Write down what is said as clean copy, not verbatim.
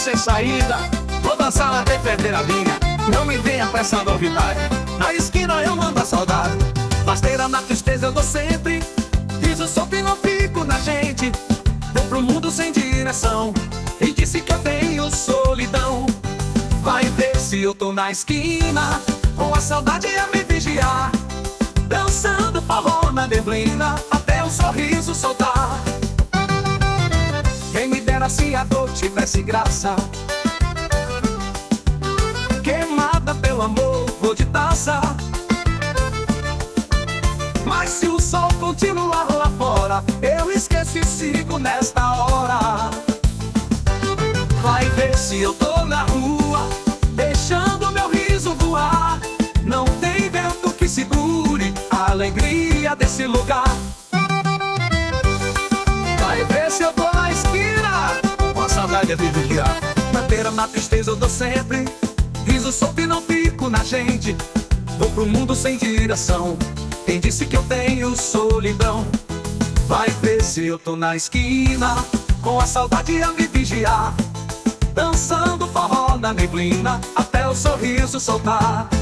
sem saída, vou dançar até perder a linha. Não me venha com essa novidade, na esquina eu mando a saudade. Rasteira na tristeza eu dou sempre, riso solto e não fico na gente. Vou pro mundo sem direção, e disse que eu tenho solidão. Vai ver se eu tô na esquina, com a saudade a me vigiar, dançando forró na neblina, até o sorriso soltar. Quem me dera se a dor tivesse graça, queimada pelo amor, vou de taça. Mas se o sol continuar lá fora, eu esqueço e sigo nesta hora. Vai ver se eu tô na rua, deixando meu riso voar. Não tem vento que segure a alegria desse lugar. Vai ver se eu tô na esquina, com a saudade a vigiar. Na beira, na tristeza eu dou sempre, riso solto e não fico na gente. Vou pro mundo sem direção, quem disse que eu tenho solidão? Vai ver se eu tô na esquina, com a saudade a me vigiar, dançando forró na neblina, até o sorriso soltar.